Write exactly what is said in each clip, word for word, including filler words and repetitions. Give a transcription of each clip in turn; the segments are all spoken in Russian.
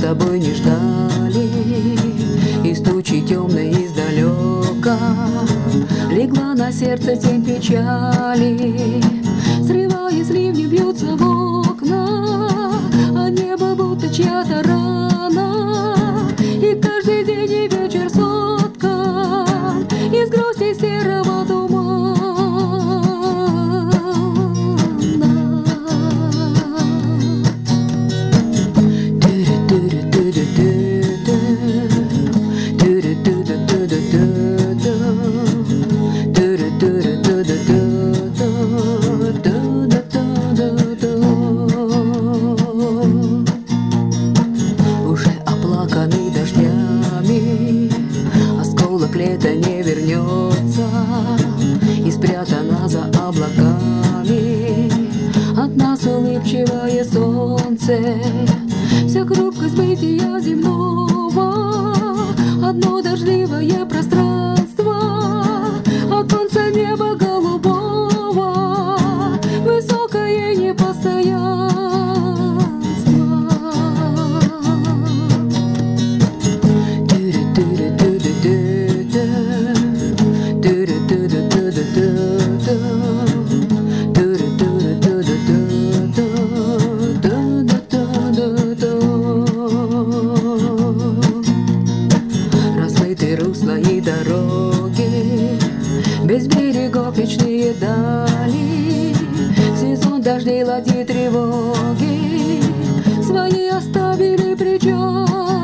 тобой не ждали, из тучи темной издалека легла на сердце тень печали. Срываясь, ливни бьются в окна, а небо будто чья-то рана. И каждый день и вечер соткан из грусти серого тумана. Уже оплаканный дождями, осколок лета не вернется, и спрятана за облаками от нас улыбчивое солнце. Вся хрупкость бытия земного, одно дождливое пространство, оконца неба голубого, высокое непостоянство. Размытые русла и дороги, без берегов вечные дали, сезон дождей, ладьи, тревоги свои оставили причалы.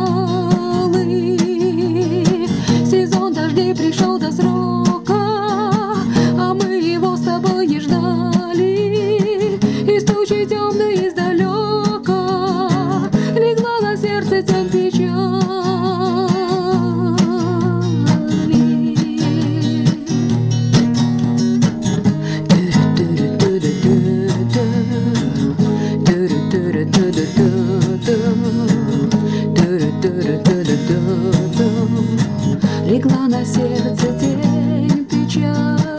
Сезон дождей пришел до срока, а мы его с тобой не ждали. Из тучи темной издалека легла на сердце тень печали. Легла на сердце тень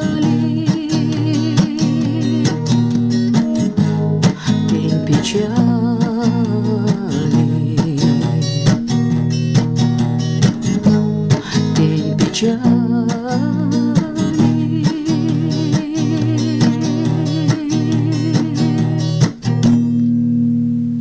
печали, тень печали.